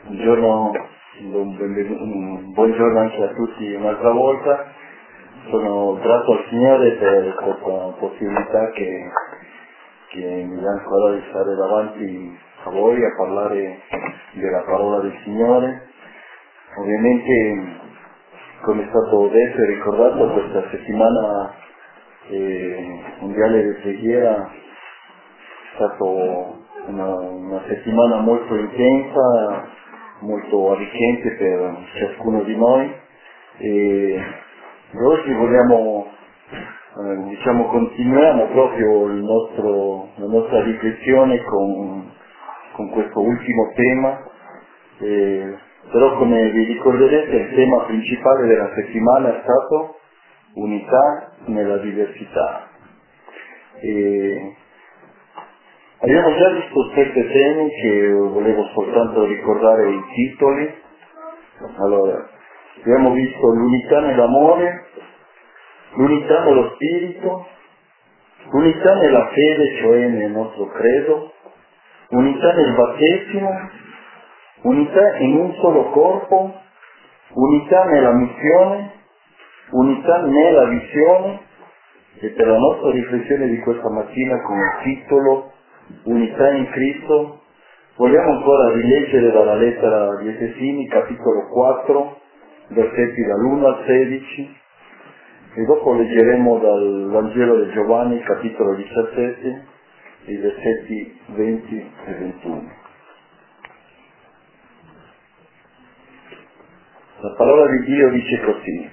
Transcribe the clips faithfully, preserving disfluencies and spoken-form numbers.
Buongiorno, un benvenuto, un buongiorno anche a tutti un'altra volta. Sono grato al Signore per questa possibilità che, che mi dà ancora di stare davanti a voi a parlare della parola del Signore. Ovviamente, come è stato detto e ricordato, questa settimana eh, mondiale di preghiera è stata una, una settimana molto intensa, molto arricchente per ciascuno di noi, e oggi vogliamo, eh, diciamo, continuiamo proprio il nostro, la nostra riflessione con, con questo ultimo tema, eh, però come vi ricorderete il tema principale della settimana è stato unità nella diversità. E abbiamo già visto sette temi che volevo soltanto ricordare i titoli. Allora, abbiamo visto l'unità nell'amore, l'unità nello spirito, l'unità nella fede, cioè nel nostro credo, unità nel battesimo, unità in un solo corpo, unità nella missione, unità nella visione, e per la nostra riflessione di questa mattina con il titolo Unità in Cristo, vogliamo ancora rileggere dalla lettera agli Efesini, capitolo quattro, versetti dall'uno al sedici, e dopo leggeremo dal Vangelo di Giovanni, capitolo diciassette, i versetti venti e ventuno. La parola di Dio dice così: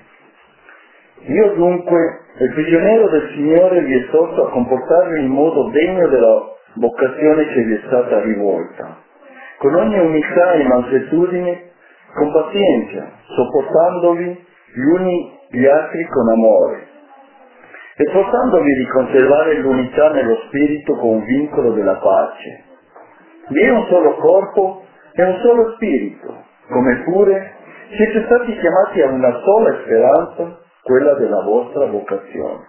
Io dunque, il prigioniero del Signore, vi esorto a comportarvi in modo degno della vocazione che vi è stata rivolta, con ogni umiltà e mansuetudine, con pazienza, sopportandovi gli uni gli altri con amore, esortandovi di conservare l'unità nello spirito con un vincolo della pace. Vi è un solo corpo e un solo spirito, come pure siete stati chiamati a una sola speranza, quella della vostra vocazione.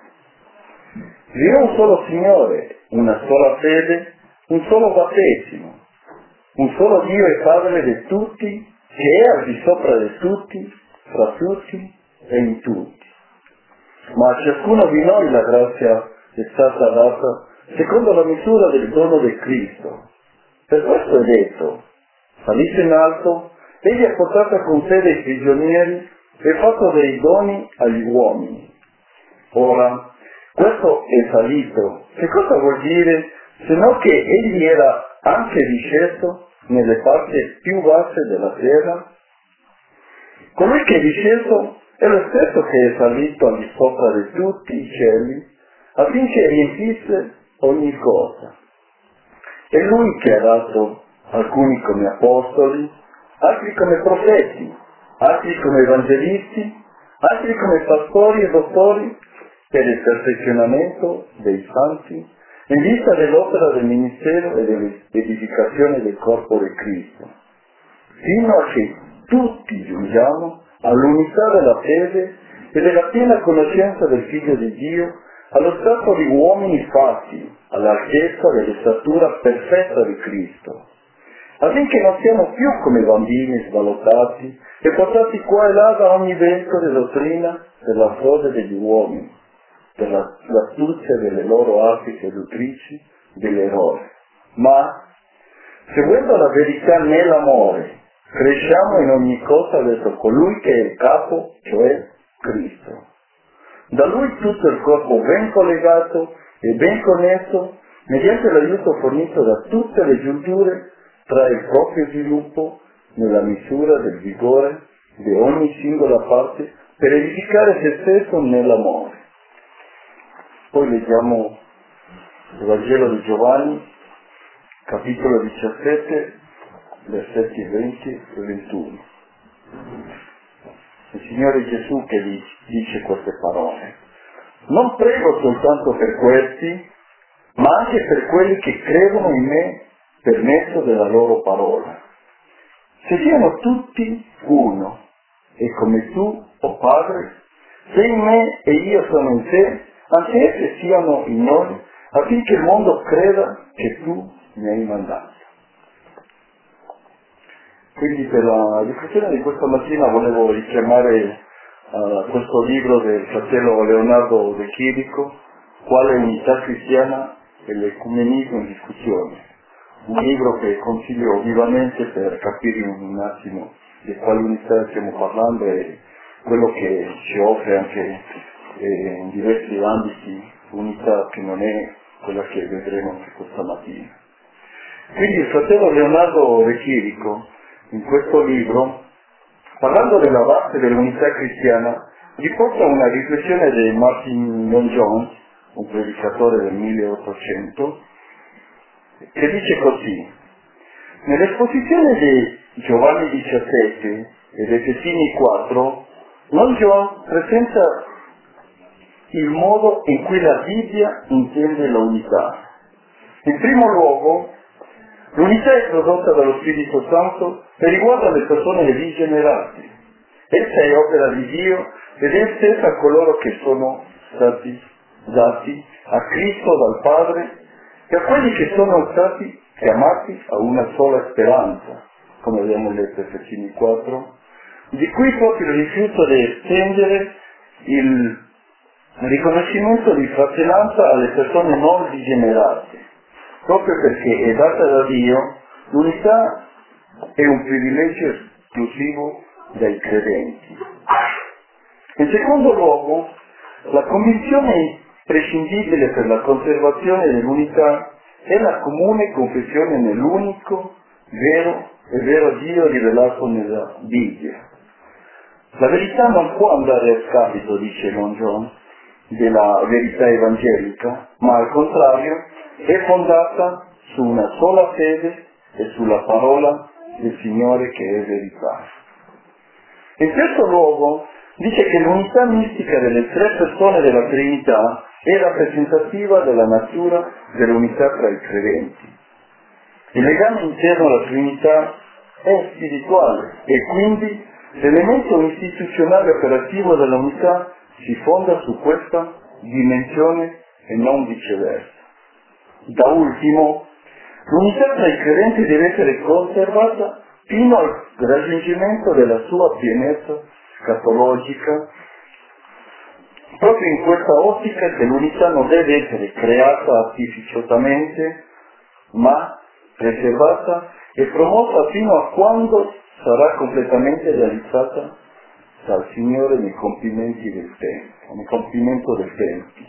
Vi è un solo Signore, una sola fede, un solo battesimo, un solo Dio e Padre di tutti, che è al di sopra di tutti, fra tutti e in tutti. Ma a ciascuno di noi la grazia è stata data secondo la misura del dono di Cristo. Per questo è detto: salite in alto, egli ha portato con sé dei prigionieri e fatto dei doni agli uomini. Ora, questo è salito. Che cosa vuol dire? Se non che egli era anche disceso nelle parti più basse della terra? Colui che è disceso è lo stesso che è salito al di sopra di tutti i cieli, affinché riempisse ogni cosa. È lui che ha dato alcuni come apostoli, altri come profeti, altri come evangelisti, altri come pastori e dottori, per il perfezionamento dei santi, in vista dell'opera del ministero e dell'edificazione del corpo di Cristo, fino a che tutti giungiamo all'unità della fede e della piena conoscenza del Figlio di Dio, allo stato di uomini fatti, all'altezza della statura perfetta di Cristo, affinché non siamo più come bambini svalutati e portati qua e là da ogni vento di dottrina per la frode degli uomini, per la, l'astuzia delle loro arti seduttrici, dell'errore. Ma, seguendo la verità nell'amore, cresciamo in ogni cosa verso colui che è il capo, cioè Cristo. Da lui tutto il corpo ben collegato e ben connesso, mediante l'aiuto fornito da tutte le giunture, trae il proprio sviluppo nella misura del vigore di ogni singola parte per edificare se stesso nell'amore. Poi leggiamo il Vangelo di Giovanni, capitolo diciassette, versetti venti e ventuno. Il Signore Gesù che dice queste parole: Non prego soltanto per questi, ma anche per quelli che credono in me per mezzo della loro parola. Se siano tutti uno, e come tu, o oh Padre, sei in me e io sono in te, anche essi siano in noi, affinché il mondo creda che tu mi hai mandato. Quindi per la riflessione di questa mattina volevo richiamare uh, questo libro del fratello Leonardo De Chirico, Quale unità cristiana e l'ecumenismo in discussione. Un libro che consiglio vivamente per capire un attimo di quale unità stiamo parlando e quello che ci offre anche eh, in diversi ambiti unità che non è quella che vedremo anche questa mattina. Quindi il fratello Leonardo De Chirico, in questo libro, parlando della base dell'unità cristiana, riporta una riflessione di Martin Lloyd-Jones, un predicatore del milleottocento, che dice così: nell'esposizione di Giovanni diciassette ed Efesini quattro, Lloyd-Jones presenta il modo in cui la Bibbia intende l'unità. In primo luogo, l'unità è prodotta dallo Spirito Santo e riguarda le persone rigenerate. Essa è opera di Dio ed è stessa a coloro che sono stati dati a Cristo dal Padre e a quelli che sono stati chiamati a una sola speranza, come abbiamo letto in Efesini quattro, di cui proprio il rifiuto di estendere il riconoscimento di fratellanza alle persone non rigenerate. Proprio perché è data da Dio, l'unità è un privilegio esclusivo dai credenti. In secondo luogo, la condizione imprescindibile per la conservazione dell'unità è la comune confessione nell'unico, vero e vero Dio rivelato nella Bibbia. La verità non può andare a scapito, dice Lloyd-Jones, della verità evangelica, ma al contrario è fondata su una sola fede e sulla parola del Signore che è verità. In terzo luogo, dice che l'unità mistica delle tre persone della Trinità è rappresentativa della natura dell'unità tra i credenti. Il legame interno alla Trinità è spirituale e quindi l'elemento istituzionale operativo dell'unità si fonda su questa dimensione e non viceversa. Da ultimo, l'unità tra i credenti deve essere conservata fino al raggiungimento della sua pienezza scatologica, proprio in questa ottica che l'unità non deve essere creata artificiosamente, ma preservata e promossa fino a quando sarà completamente realizzata dal Signore nei compimenti del tempo, nel compimento del tempo.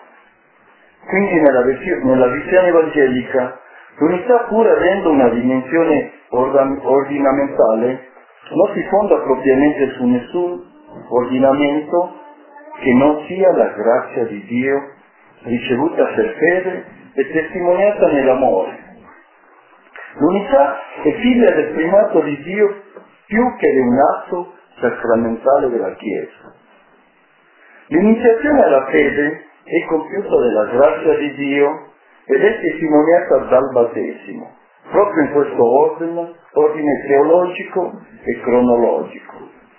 Quindi nella, nella visione evangelica l'unità, pur avendo una dimensione ordinamentale, non si fonda propriamente su nessun ordinamento che non sia la grazia di Dio ricevuta per fede e testimoniata nell'amore. L'unità è figlia del primato di Dio più che di un atto sacramentale della Chiesa. L'iniziazione alla fede è compiuta dalla grazia di Dio ed è testimoniata dal battesimo, proprio in questo ordine, ordine teologico e cronologico.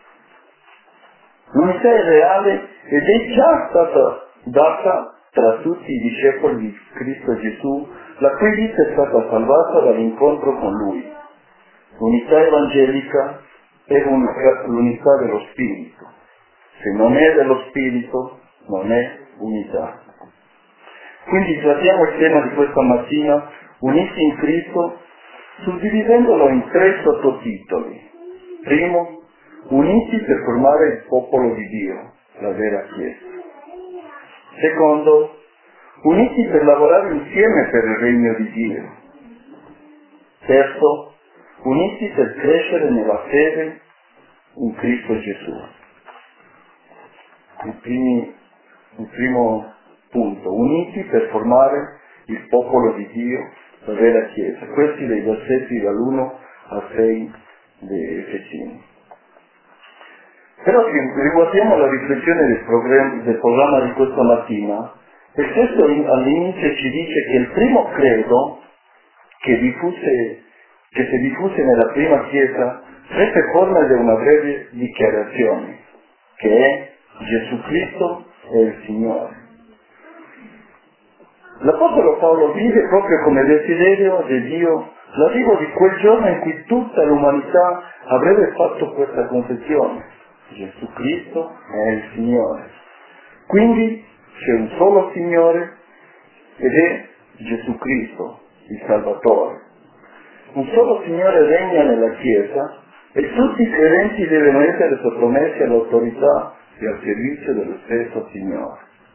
L'unità è reale ed è già stata data tra tutti i discepoli di Cristo Gesù, la cui vita è stata salvata dall'incontro con Lui. L'unità evangelica è l'unità dello Spirito. Se non è dello Spirito, non è unità. Quindi trattiamo il tema di questa mattina, uniti in Cristo, suddividendolo in tre sottotitoli. Primo, uniti per formare il popolo di Dio, la vera Chiesa. Secondo, uniti per lavorare insieme per il regno di Dio. Terzo, uniti per crescere nella fede in Cristo Gesù. Il, primi, il primo punto, uniti per formare il popolo di Dio, la vera Chiesa. Questi dei versetti dall'uno al sei di Efesini. Però se riguardiamo la riflessione del programma, del programma di questa mattina, il testo all'inizio ci dice che il primo credo che, diffuse, che si diffuse nella prima Chiesa prese forma di una breve dichiarazione, che è Gesù Cristo è il Signore. L'Apostolo Paolo vive proprio come desiderio di Dio l'arrivo di quel giorno in cui tutta l'umanità avrebbe fatto questa confessione: Gesù Cristo è il Signore. Quindi c'è un solo Signore ed è Gesù Cristo, il Salvatore. Un solo Signore regna nella Chiesa e tutti i credenti devono essere sottomessi all'autorità e al servizio dello stesso Signore.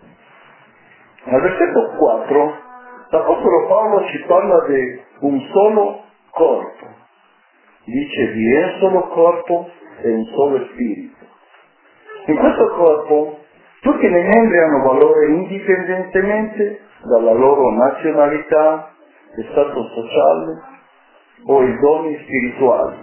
Al versetto quattro, l'Apostolo Paolo ci parla di un solo corpo. Dice: vi è un solo corpo e un solo spirito. In questo corpo tutti i membri hanno valore indipendentemente dalla loro nazionalità, stato sociale o i doni spirituali.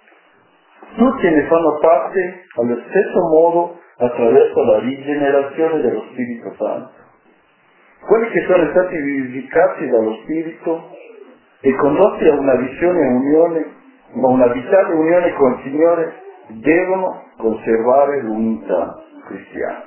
Tutti ne fanno parte allo stesso modo attraverso la rigenerazione dello Spirito Santo. Quelli che sono stati vivificati dallo Spirito e condotti a una visione e unione, a una vitale unione con il Signore, devono conservare l'unità cristiana.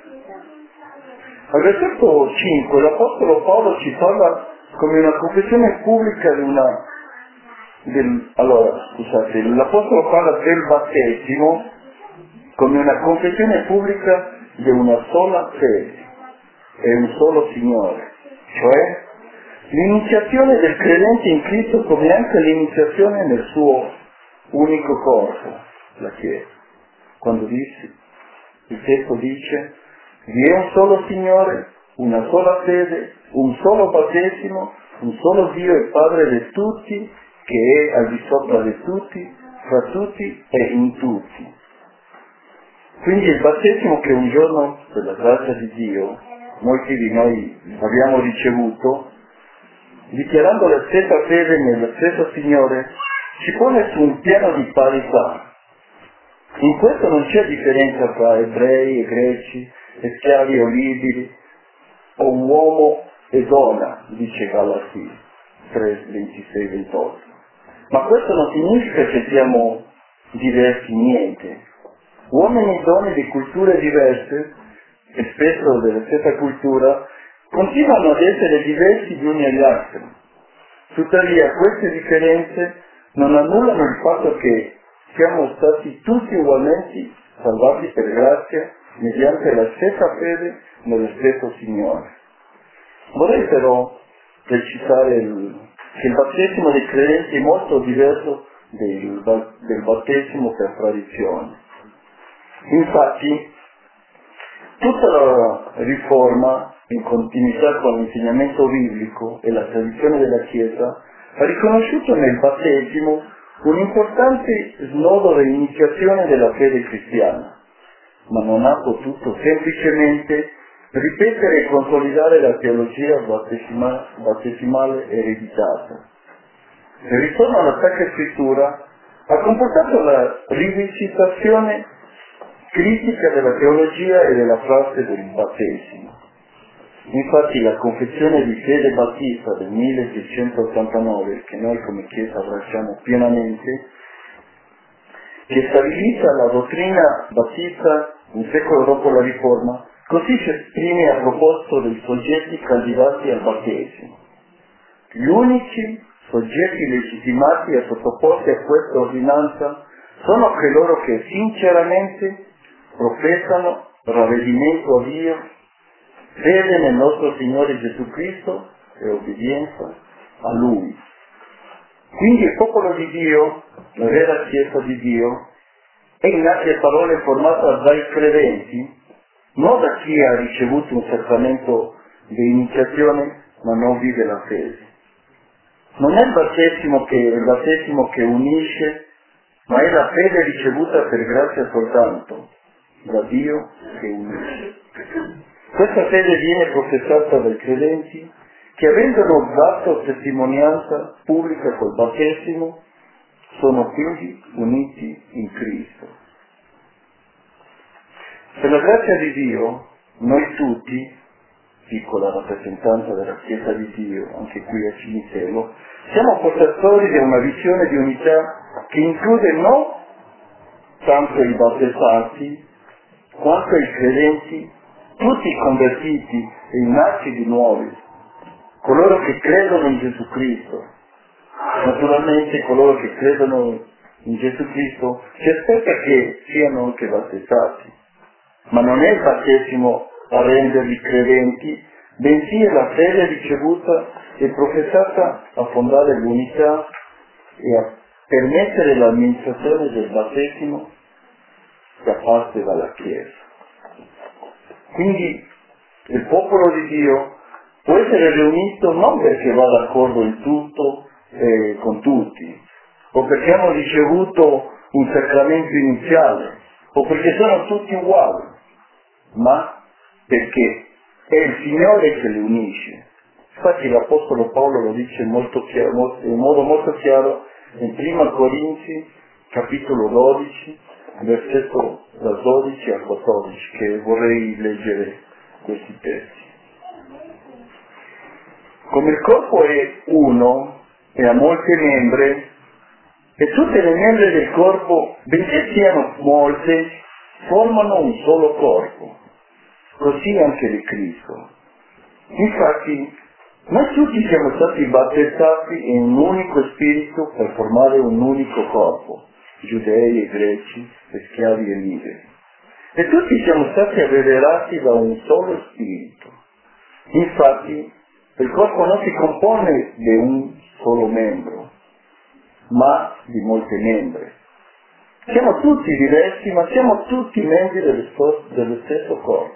Al versetto cinque l'Apostolo Paolo ci parla come una confessione pubblica di una... Del, allora, scusate, l'Apostolo parla del battesimo come una confessione pubblica di una sola fede e un solo Signore, cioè l'iniziazione del credente in Cristo come anche l'iniziazione nel suo unico corpo, la Chiesa. Quando dice, il testo dice: vi è un solo Signore, una sola fede, un solo battesimo, un solo Dio e Padre di tutti, che è al di sopra di tutti, fra tutti e in tutti. Quindi il battesimo che un giorno, per la grazia di Dio, molti di noi abbiamo ricevuto, dichiarando la stessa fede nello stesso Signore, ci pone su un piano di parità. In questo non c'è differenza tra ebrei e greci, e schiavi o liberi, o uomo e donna, dice Galati tre, ventisei ventotto. Ma questo non significa che siamo diversi, niente. Uomini e donne di culture diverse, e spesso della stessa cultura, continuano ad essere diversi gli uni agli altri. Tuttavia queste differenze non annullano il fatto che siamo stati tutti ugualmente salvati per grazia mediante la stessa fede nello stesso Signore. Vorrei però precisare il, che il battesimo dei credenti è molto diverso del, del battesimo per tradizione. Infatti, tutta la riforma, in continuità con l'insegnamento biblico e la tradizione della Chiesa, ha riconosciuto nel battesimo un importante snodo dell'iniziazione della fede cristiana, ma non ha potuto semplicemente ripetere e consolidare la teologia battesima, battesimale ereditata. Il ritorno alla Sacra Scrittura ha comportato la rivisitazione critica della teologia e della frase del battesimo. Infatti la confessione di fede battista del milleseicentottantanove, che noi come Chiesa abbracciamo pienamente, che stabilizza la dottrina battista un secolo dopo la Riforma, così si esprime a proposito dei soggetti candidati al battesimo. Gli unici soggetti legittimati e sottoposti a questa ordinanza sono coloro che sinceramente professano ravvedimento a Dio, fede nel nostro Signore Gesù Cristo e obbedienza a Lui. Quindi il popolo di Dio, la vera Chiesa di Dio, è in altre parole formata dai credenti, non da chi ha ricevuto un sacramento di iniziazione ma non vive la fede. Non è il battesimo che, il battesimo che unisce, ma è la fede ricevuta per grazia soltanto da Dio che unisce. Questa fede viene professata dai credenti che, avendolo dato testimonianza pubblica col battesimo, sono quindi uniti in Cristo. Per la grazia di Dio, noi tutti, piccola rappresentanza della Chiesa di Dio, anche qui a Cimitero, siamo portatori di una visione di unità che include non tanto i battezzati, quanto i credenti, tutti i convertiti e i nati di nuovi, coloro che credono in Gesù Cristo, Naturalmente coloro che credono in Gesù Cristo si aspetta che siano anche battezzati, ma non è il battesimo a renderli credenti, bensì è la fede ricevuta e professata a fondare l'unità e a permettere l'amministrazione del battesimo da parte dalla Chiesa. Quindi il popolo di Dio può essere riunito non perché va d'accordo in tutto eh, con tutti, o perché hanno ricevuto un sacramento iniziale, o perché sono tutti uguali, ma perché è il Signore che li unisce. Infatti l'Apostolo Paolo lo dice molto chiaro, molto, in modo molto chiaro in prima Corinzi, capitolo dodici, versetto da dodici a quattordici, che vorrei leggere questi testi. Come il corpo è uno e ha molte membra, e tutte le membra del corpo, benché siano molte, formano un solo corpo. Così anche di Cristo. Infatti, noi tutti siamo stati battezzati in un unico spirito per formare un unico corpo, giudei e greci, e schiavi e liberi. E tutti siamo stati avvelerati da un solo spirito. Infatti, il corpo non si compone di un solo membro, ma di molte membra. Siamo tutti diversi, ma siamo tutti membri dello, dello stesso corpo.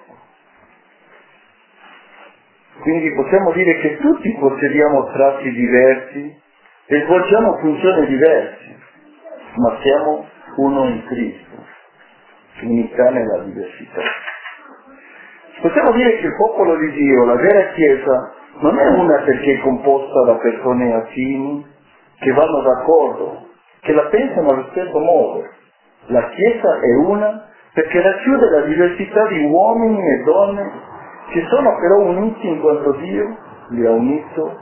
Quindi possiamo dire che tutti possediamo tratti diversi e svolgiamo funzioni diverse, ma siamo uno in Cristo, unità nella diversità. Possiamo dire che il popolo di Dio, la vera Chiesa, non è una perché è composta da persone affini, che vanno d'accordo, che la pensano allo stesso modo. La Chiesa è una perché racchiude la diversità di uomini e donne che sono però uniti in quanto Dio li ha unito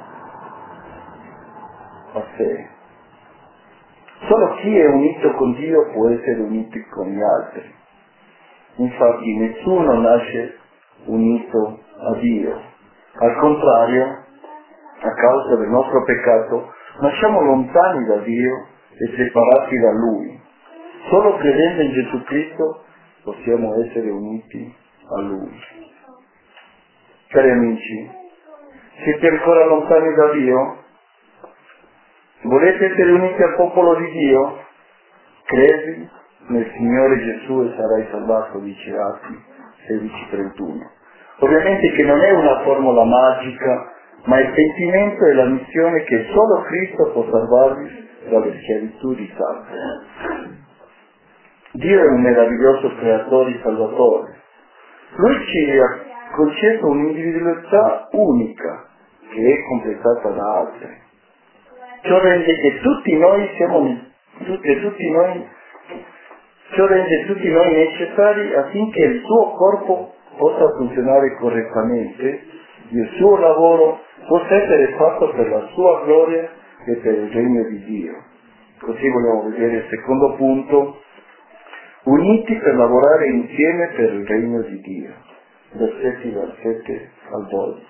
a sé. Solo chi è unito con Dio può essere unito con gli altri. Infatti nessuno nasce unito a Dio. Al contrario, a causa del nostro peccato, nasciamo lontani da Dio e separati da Lui. Solo credendo in Gesù Cristo possiamo essere uniti a Lui. Cari amici, siete ancora lontani da Dio? Volete essere uniti al popolo di Dio? Credi nel Signore Gesù e sarai salvato, dice Atti sedici trentuno. Ovviamente che non è una formula magica, ma il sentimento e la missione che solo Cristo può salvarvi dalle schiavitù di Satana. Dio è un meraviglioso creatore e salvatore. Lui ci ha concesso un'individualità unica che è completata da altri. Ciò rende che tutti noi siamo tutti, tutti noi ciò rende tutti noi necessari affinché il suo corpo possa funzionare correttamente, il suo lavoro possa essere fatto per la sua gloria e per il regno di Dio. Così vogliamo vedere il secondo punto, uniti per lavorare insieme per il regno di Dio. Versetti dal sette al dodici.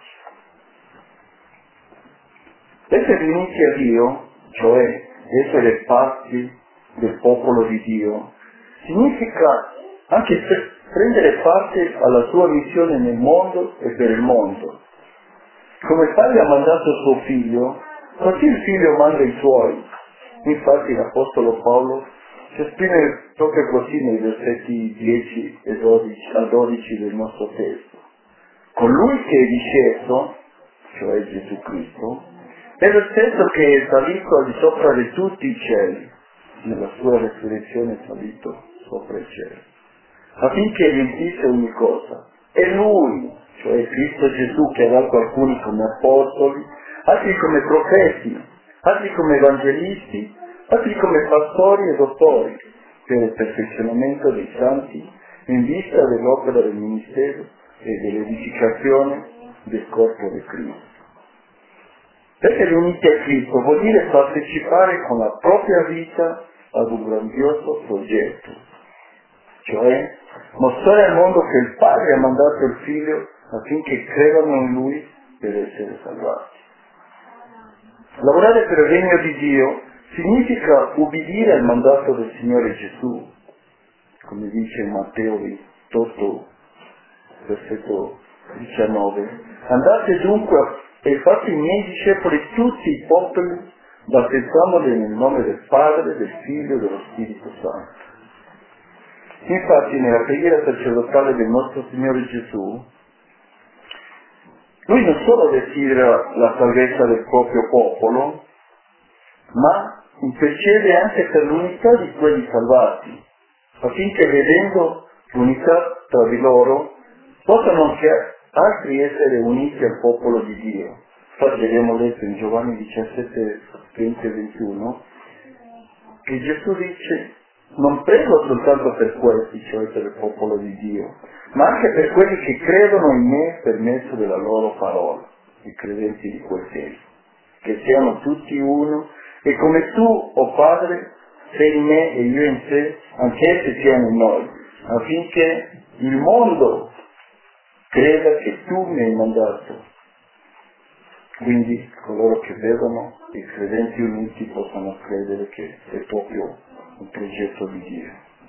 Essere uniti a Dio, cioè essere parti del popolo di Dio, significa anche prendere parte alla sua missione nel mondo e per il mondo. Come il Padre ha mandato il suo figlio, così il figlio manda i suoi. Infatti l'Apostolo Paolo si esprime proprio così nei versetti dieci e dodici a dodici del nostro testo. Colui che è disceso, cioè Gesù Cristo, è lo stesso che è salito al di sopra di tutti i cieli, nella sua resurrezione è salito sopra i cieli, affinché riempisse ogni cosa. È Lui, cioè Cristo Gesù, che ha dato alcuni come apostoli, altri come profeti, altri come evangelisti, altri come pastori e dottori, per il perfezionamento dei santi, in vista dell'opera del ministero e dell'edificazione del corpo di Cristo. Essere uniti a Cristo vuol dire partecipare con la propria vita ad un grandioso progetto, cioè mostrare al mondo che il Padre ha mandato il Figlio affinché credano in Lui per essere salvati. Lavorare per il regno di Dio significa ubbidire al mandato del Signore Gesù, come dice in Matteo ventotto, versetto diciannove. Andate dunque e fate i miei discepoli tutti i popoli, battezzandoli nel nome del Padre, del Figlio e dello Spirito Santo. Infatti nella preghiera sacerdotale del nostro Signore Gesù, Lui non solo desidera la salvezza del proprio popolo, ma intercede anche per l'unità di quelli salvati, affinché vedendo l'unità tra di loro possano anche altri essere uniti al popolo di Dio. Infatti abbiamo letto in Giovanni diciassette, venti e ventuno che Gesù dice: non prego soltanto per questi, cioè per il popolo di Dio, ma anche per quelli che credono in me per mezzo della loro parola, i credenti di quel tempo, che siano tutti uno, e come tu, o oh Padre, sei in me e io in te, anche essi siano in noi, affinché il mondo creda che tu mi hai mandato. Quindi coloro che vedono i credenti uniti possano credere che è proprio un progetto di Dio.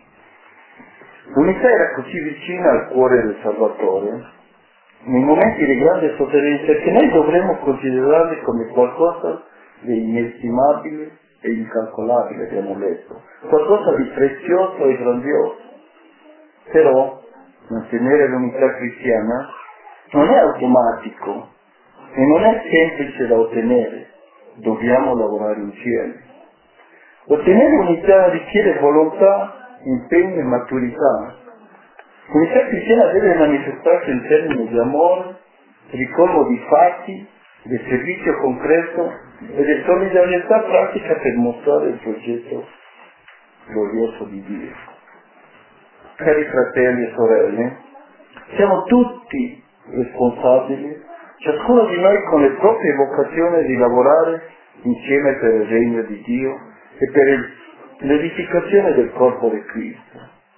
L'unità era così vicina al cuore del Salvatore nei momenti di grande sofferenza che noi dovremmo considerarli come qualcosa di inestimabile e incalcolabile, abbiamo letto, qualcosa di prezioso e grandioso. Però mantenere l'unità cristiana non è automatico e non è semplice da ottenere, dobbiamo lavorare insieme. Ottenere unità richiede volontà, impegno e maturità. L'unità cristiana deve manifestarsi in termini di amore, ricolmo di fatti, di servizio concreto e di solidarietà pratica per mostrare il progetto glorioso di Dio. Cari fratelli e sorelle, siamo tutti responsabili, ciascuno di noi con le proprie vocazioni, di lavorare insieme per il regno di Dio e per il, l'edificazione del corpo di Cristo.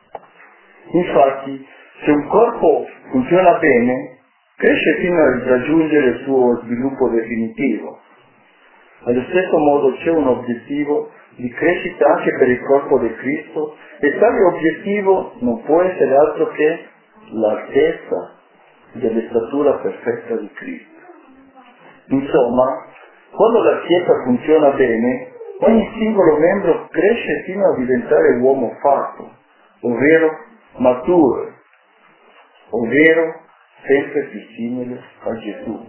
Infatti, se un corpo funziona bene, cresce fino a raggiungere il suo sviluppo definitivo. Allo stesso modo c'è un obiettivo di crescita anche per il corpo di Cristo, e tale obiettivo non può essere altro che l'altezza della statura perfetta di Cristo. Insomma, quando la Chiesa funziona bene, ogni singolo membro cresce fino a diventare uomo fatto, ovvero maturo, ovvero sempre più simile a Gesù.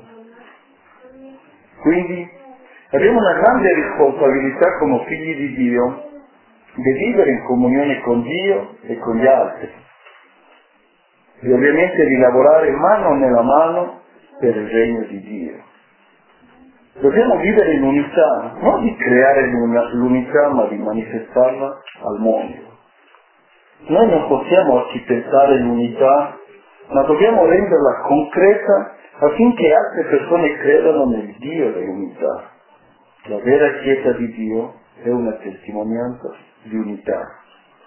Quindi abbiamo una grande responsabilità come figli di Dio di vivere in comunione con Dio e con gli altri, e ovviamente di lavorare mano nella mano per il regno di Dio. Dobbiamo vivere in unità, non di creare l'unità, ma di manifestarla al mondo. Noi non possiamo architettare l'unità, ma dobbiamo renderla concreta affinché altre persone credano nel Dio dell'unità. La vera Chiesa di Dio è una testimonianza di unità.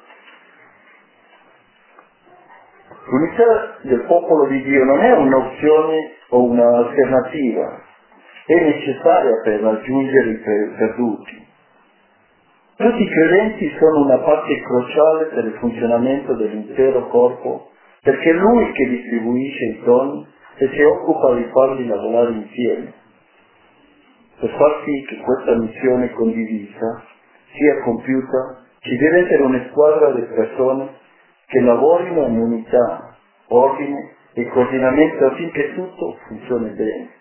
L'unità del popolo di Dio non è un'opzione o un'alternativa, è necessaria per raggiungere i perduti. Tutti i credenti sono una parte cruciale per il funzionamento dell'intero corpo, perché è Lui che distribuisce i doni e si occupa di farli lavorare insieme. Per far sì che questa missione condivisa sia compiuta, ci deve essere una squadra di persone che lavorino in unità, ordine e coordinamento affinché tutto funzioni bene.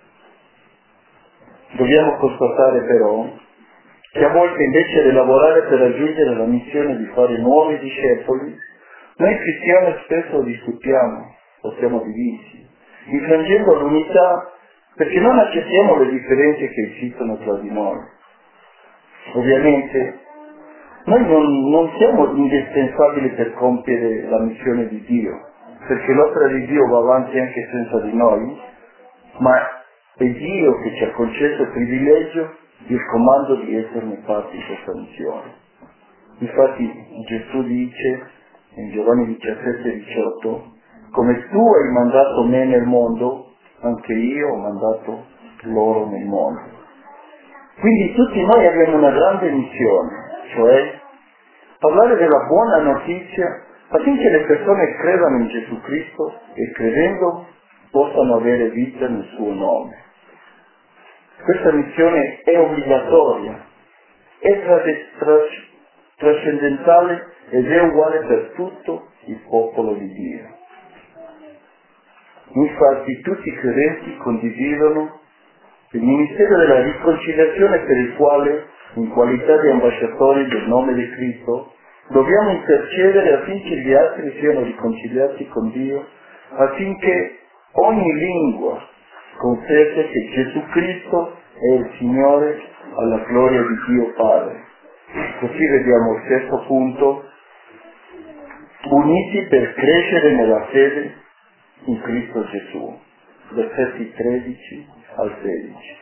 Dobbiamo constatare però che a volte, invece di lavorare per raggiungere la missione di fare nuovi discepoli, noi cristiani spesso discutiamo o siamo divisi, infrangendo l'unità perché non accettiamo le differenze che esistono tra di noi. Ovviamente noi non, non siamo indispensabili per compiere la missione di Dio, perché l'opera di Dio va avanti anche senza di noi, ma è Dio che ci ha concesso il privilegio, il comando di esserne parte di questa missione. Infatti Gesù dice in Giovanni diciassette diciotto: come tu hai mandato me nel mondo, anche io ho mandato loro nel mondo. Quindi tutti noi abbiamo una grande missione, cioè parlare della buona notizia affinché le persone credano in Gesù Cristo e credendo possano avere vita nel suo nome. Questa missione è obbligatoria, è tras- tras- trascendentale ed è uguale per tutto il popolo di Dio. Infatti tutti i credenti condividono il ministero della riconciliazione per il quale, in qualità di ambasciatori del nome di Cristo, dobbiamo intercedere affinché gli altri siano riconciliati con Dio, affinché ogni lingua confessi che Gesù Cristo è il Signore alla gloria di Dio Padre. Così vediamo il sesto punto, uniti per crescere nella fede in Cristo Gesù, versetti tredici al sedici.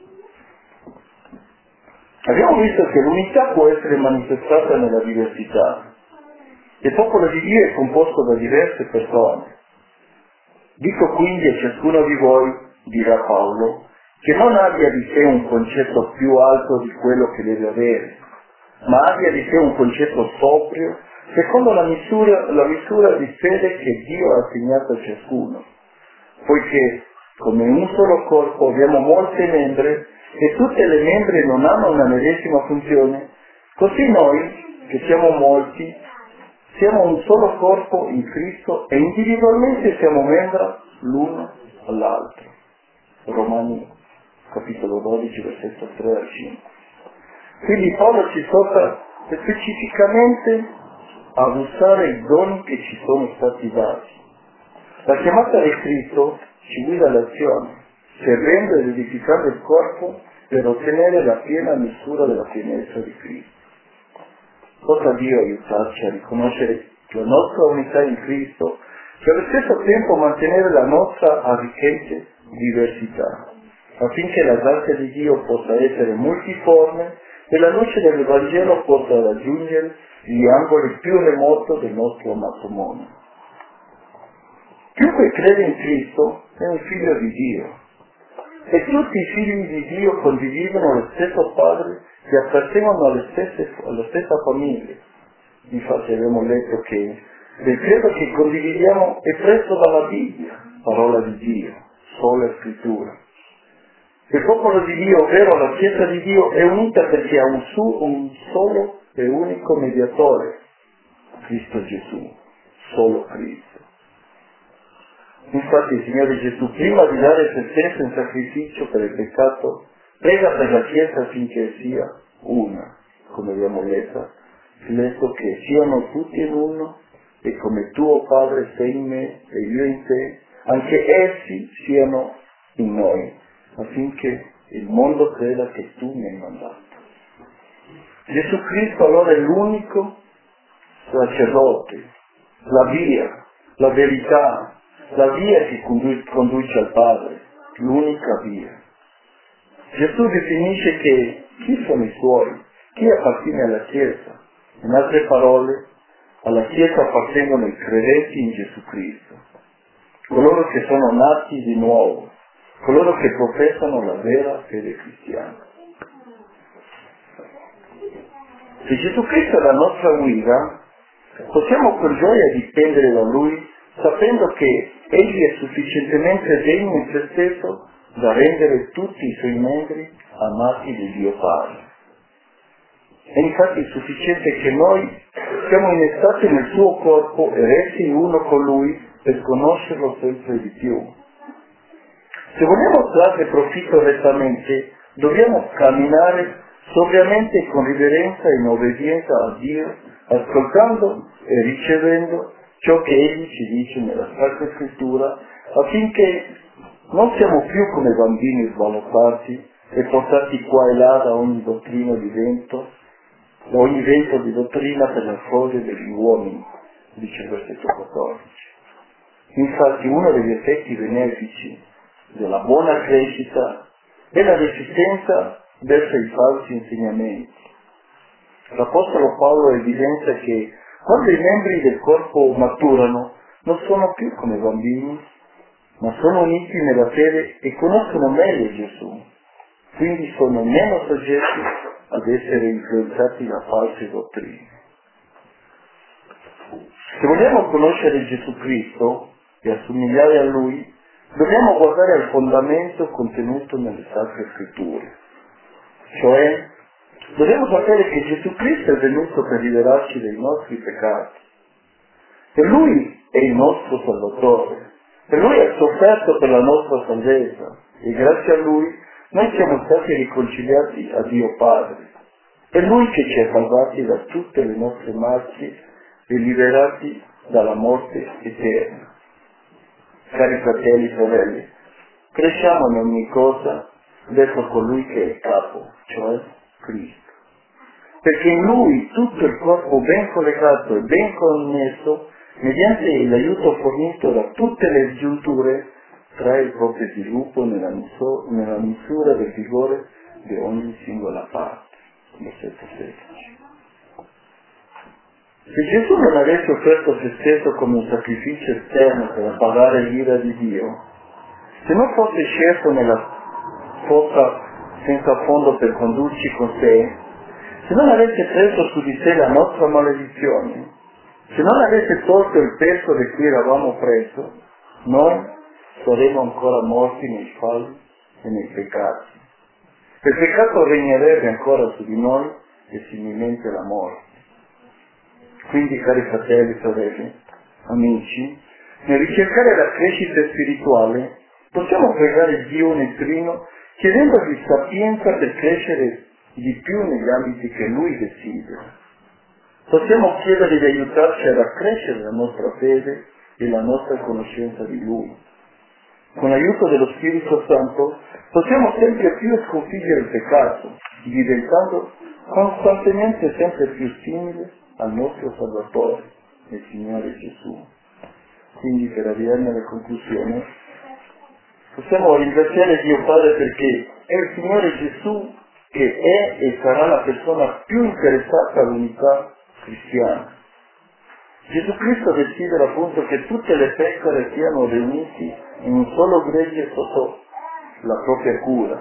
Abbiamo visto che l'unità può essere manifestata nella diversità. Il popolo di Dio è composto da diverse persone. Dico quindi a ciascuno di voi, dirà Paolo, che non abbia di sé un concetto più alto di quello che deve avere, ma abbia di sé un concetto sobrio, secondo la misura, la misura di fede che Dio ha assegnato a ciascuno. Poiché, come in un solo corpo abbiamo molte membra, e tutte le membra non hanno una medesima funzione, così noi, che siamo molti, siamo un solo corpo in Cristo e individualmente siamo membra l'uno all'altro. Romani capitolo dodici, versetto tre al cinque. Quindi Paolo ci sopra specificamente ad usare i doni che ci sono stati dati. La chiamata di Cristo ci guida all'azione, servendo ed edificando il corpo per ottenere la piena misura della pienezza di Cristo. Possa Dio aiutarci a riconoscere la nostra unità in Cristo e allo stesso tempo mantenere la nostra arricchente diversità, affinché la grazia di Dio possa essere multiforme e la luce del Vangelo possa raggiungere gli angoli più remoti del nostro amato mondo. Chiunque crede in Cristo è un figlio di Dio e tutti i figli di Dio condividono lo stesso Padre e appartengono alle stesse, alla stessa famiglia. Infatti abbiamo letto che il credo che condividiamo è preso dalla Bibbia, parola di Dio, sola scrittura. Il popolo di Dio, ovvero la Chiesa di Dio, è unita perché ha un, su, un solo e unico mediatore, Cristo Gesù, solo Cristo. Infatti il Signore Gesù, prima di dare se stesso in sacrificio per il peccato, prega per la Chiesa affinché sia una, come abbiamo letto, letto che siano tutti in uno, e come tuo Padre sei in me e io in te, anche essi siano in noi, affinché il mondo creda che tu mi hai mandato. Gesù Cristo allora è l'unico sacerdote, la via, la verità, la via che conduce al Padre, l'unica via. Gesù definisce che chi sono i suoi, chi appartiene alla Chiesa. In altre parole, alla Chiesa appartengono i credenti in Gesù Cristo, coloro che sono nati di nuovo, coloro che professano la vera fede cristiana. Se Gesù Cristo è la nostra guida, possiamo con gioia dipendere da Lui, sapendo che Egli è sufficientemente degno in se stesso da rendere tutti i Suoi membri amati di Dio Padre. È infatti sufficiente che noi siamo innestati nel suo corpo e resi uno con Lui per conoscerlo sempre di più. Se vogliamo trarre profitto rettamente, dobbiamo camminare sobriamente con riverenza e in obbedienza a Dio, ascoltando e ricevendo ciò che Egli ci dice nella Sacra Scrittura, affinché non siamo più come bambini sbalottati e portati qua e là da ogni dottrina di vento, da ogni vento di dottrina per la frode degli uomini, dice il versetto quattordici. Infatti uno degli effetti benefici della buona crescita è la resistenza verso i falsi insegnamenti. L'Apostolo Paolo evidenzia che quando i membri del corpo maturano non sono più come bambini, ma sono uniti nella fede e conoscono meglio Gesù. quindi sono meno soggetti ad essere influenzati da false dottrine. Se vogliamo conoscere Gesù Cristo e assomigliare a Lui, dobbiamo guardare al fondamento contenuto nelle Sacre Scritture. Cioè, dobbiamo sapere che Gesù Cristo è venuto per liberarci dai nostri peccati. E Lui è il nostro Salvatore. E Lui ha sofferto per la nostra salvezza. E grazie a Lui noi siamo stati riconciliati a Dio Padre. È Lui che ci ha salvati da tutte le nostre macchie e liberati dalla morte eterna. Cari fratelli e sorelle, cresciamo in ogni cosa verso colui che è il capo, cioè Cristo. Perché in Lui tutto il corpo ben collegato e ben connesso, mediante l'aiuto fornito da tutte le giunture, trae il proprio sviluppo nella, miso- nella misura del vigore di ogni singola parte. Versetto sedici. Se Gesù non avesse offerto se stesso come un sacrificio esterno per appagare l'ira di Dio, se non fosse sceso nella fossa senza fondo per condurci con sé, se non avesse preso su di sé la nostra maledizione, se non avesse tolto il peso di cui eravamo preso, noi saremmo ancora morti nei falli e nei peccati. Il peccato regnerebbe ancora su di noi e similmente la morte. Quindi, cari fratelli e sorelle, amici, nel ricercare la crescita spirituale, possiamo pregare Dio nel trino chiedendogli sapienza per crescere di più negli ambiti che Lui desidera. Possiamo chiedergli di aiutarci ad accrescere la nostra fede e la nostra conoscenza di Lui. Con l'aiuto dello Spirito Santo possiamo sempre più sconfiggere il peccato, diventando costantemente sempre più simili al nostro Salvatore, il Signore Gesù. Quindi, per arrivare alla conclusione, possiamo ringraziare Dio Padre perché è il Signore Gesù che è e sarà la persona più interessata all'unità cristiana. Gesù Cristo desidera appunto che tutte le pecore siano riunite in un solo gregge sotto la propria cura.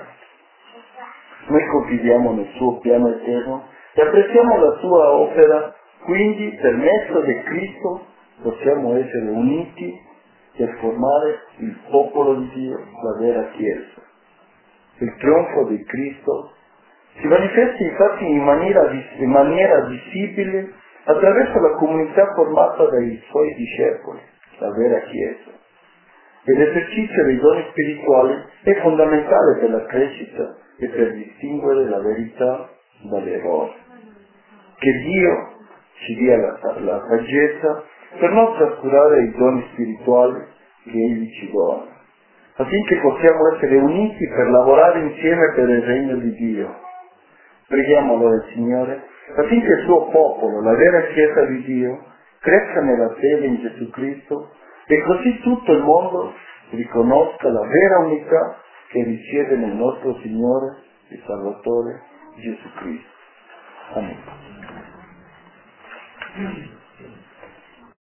Noi confidiamo nel suo piano eterno e apprezziamo la sua opera. Quindi, per mezzo di Cristo, possiamo essere uniti per formare il popolo di Dio, la vera Chiesa. Il trionfo di Cristo si manifesta infatti in maniera, in maniera visibile attraverso la comunità formata dai Suoi discepoli, la vera Chiesa. E l'esercizio dei doni spirituali è fondamentale per la crescita e per distinguere la verità dall'errore. Che Dio ci dia la, la saggezza per non trascurare i doni spirituali che Egli ci dona, affinché possiamo essere uniti per lavorare insieme per il regno di Dio. Preghiamo allora il Signore affinché il suo popolo, la vera Chiesa di Dio, cresca nella fede in Gesù Cristo e così tutto il mondo riconosca la vera unità che risiede nel nostro Signore e Salvatore Gesù Cristo. Amen.